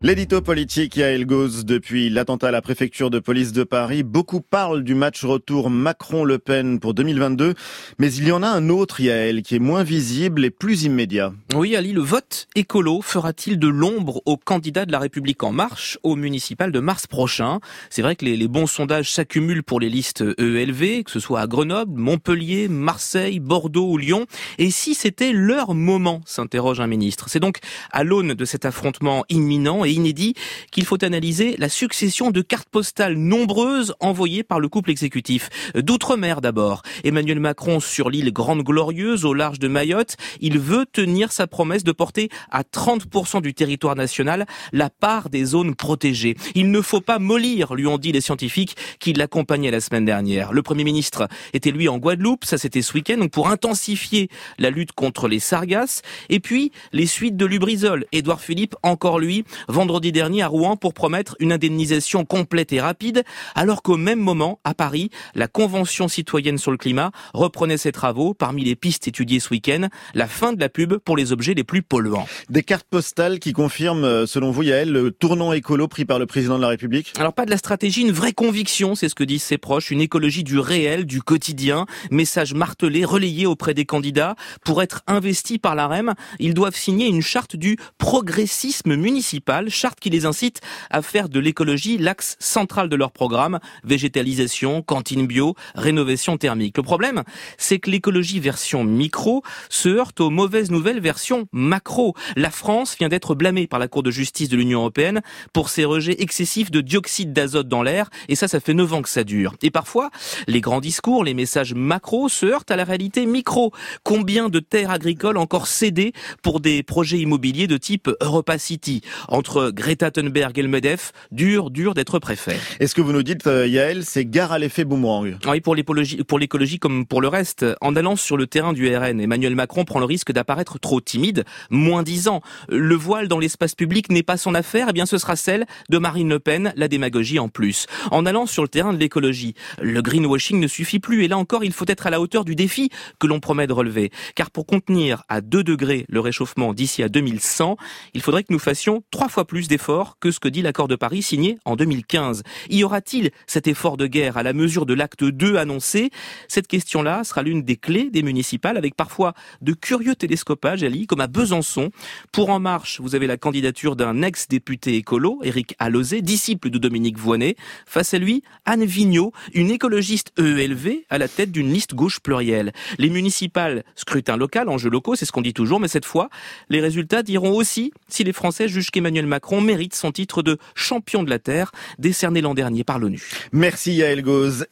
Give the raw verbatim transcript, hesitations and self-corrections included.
L'édito politique, Yael Gauz. Depuis l'attentat à la préfecture de police de Paris, beaucoup parlent du match retour Macron-Le Pen pour deux mille vingt-deux. Mais il y en a un autre, Yael, qui est moins visible et plus immédiat. Oui, Ali, le vote écolo fera-t-il de l'ombre au candidat de La République En Marche au municipal de mars prochain? C'est vrai que les, les bons sondages s'accumulent pour les listes E E L V, que ce soit à Grenoble, Montpellier, Marseille, Bordeaux ou Lyon. Et si c'était leur moment, s'interroge un ministre. C'est donc à l'aune de cet affrontement imminent et inédit qu'il faut analyser la succession de cartes postales nombreuses envoyées par le couple exécutif. D'outre-mer d'abord. Emmanuel Macron sur l'île Grande Glorieuse au large de Mayotte. Il veut tenir sa promesse de porter à trente pour cent du territoire national la part des zones protégées. Il ne faut pas mollir, lui ont dit les scientifiques qui l'accompagnaient la semaine dernière. Le Premier ministre était lui en Guadeloupe, ça c'était ce week-end, donc pour intensifier la lutte contre les sargasses. Et puis les suites de Lubrizol. Édouard Philippe, encore lui, vendredi dernier à Rouen pour promettre une indemnisation complète et rapide, alors qu'au même moment, à Paris, la Convention citoyenne sur le climat reprenait ses travaux. Parmi les pistes étudiées ce week-end, la fin de la pub pour les objets les plus polluants. Des cartes postales qui confirment, selon vous, Yael, le tournant écolo pris par le président de la République? Alors pas de la stratégie, une vraie conviction, c'est ce que disent ses proches, une écologie du réel, du quotidien, message martelé, relayé auprès des candidats. Pour être investis par l'A R E M, ils doivent signer une charte du progressisme municipal, charte qui les incite à faire de l'écologie l'axe central de leur programme, végétalisation, cantine bio, rénovation thermique. Le problème, c'est que l'écologie version micro se heurte aux mauvaises nouvelles version macro. La France vient d'être blâmée par la Cour de justice de l'Union européenne pour ses rejets excessifs de dioxyde d'azote dans l'air, et ça, ça fait neuf ans que ça dure. Et parfois, les grands discours, les messages macro se heurtent à la réalité micro. Combien de terres agricoles encore cédées pour des projets immobiliers de type Europa City? Entre Greta Thunberg et le MEDEF, dur, dur d'être préfet. Et ce que vous nous dites, Yael, c'est gare à l'effet boomerang. Oui, pour l'écologie, pour l'écologie comme pour le reste. En allant sur le terrain du R N, Emmanuel Macron prend le risque d'apparaître trop timide, moins disant. Le voile dans l'espace public n'est pas son affaire, eh bien ce sera celle de Marine Le Pen, la démagogie en plus. En allant sur le terrain de l'écologie, le greenwashing ne suffit plus et là encore il faut être à la hauteur du défi que l'on promet de relever. Car pour contenir à deux degrés le réchauffement d'ici à deux mille cent, il faudrait que nous fassions trois fois plus d'efforts que ce que dit l'accord de Paris signé en deux mille quinze. Y aura-t-il cet effort de guerre à la mesure de l'acte deux annoncé? Cette question-là sera l'une des clés des municipales avec parfois de curieux télescopages, Ali, comme à Besançon. Pour En Marche, vous avez la candidature d'un ex-député écolo, Éric Alauzet, disciple de Dominique Voynet. Face à lui, Anne Vigneault, une écologiste E E L V à la tête d'une liste gauche plurielle. Les municipales, scrutin local, enjeux locaux, c'est ce qu'on dit toujours, mais cette fois, les résultats diront aussi si les Français jugent qu'Emmanuel Macron mérite son titre de champion de la Terre, décerné l'an dernier par l'ONU. Merci Yael Gauz.